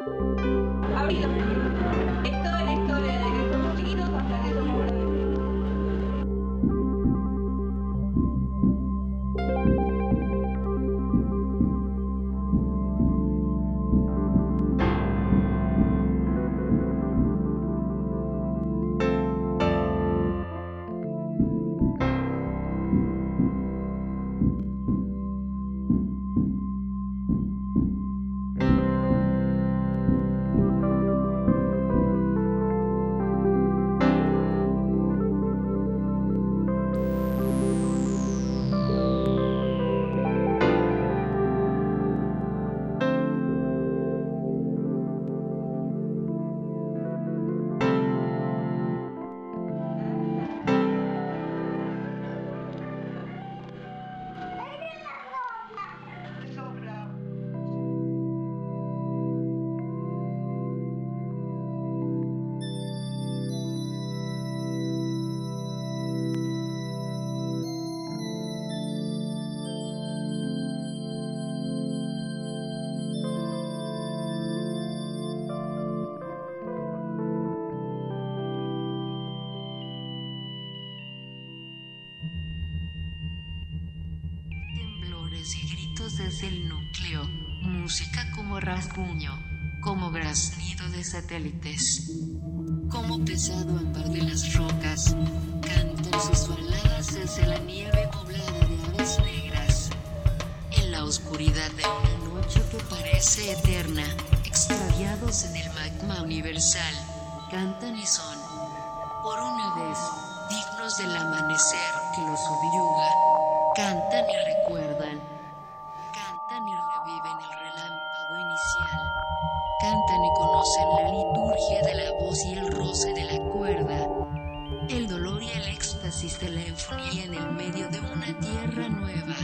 Ahorita, esto es la historia de que somos chiquitos hasta que somos grandes. Temblores y gritos desde el núcleo, música como rasguño, como graznido de satélites, como pesado ámbar de las rocas, cantan sus baladas desde la nieve poblada de aves negras, en la oscuridad de una noche que parece eterna, extraviados en el magma universal, cantan y son, por una vez, dignos del amanecer que los subyuga. Cantan y recuerdan, cantan y reviven el relámpago inicial, cantan y conocen la liturgia de la voz y el roce de la cuerda, el dolor y el éxtasis de la eufonía en el medio de una tierra nueva.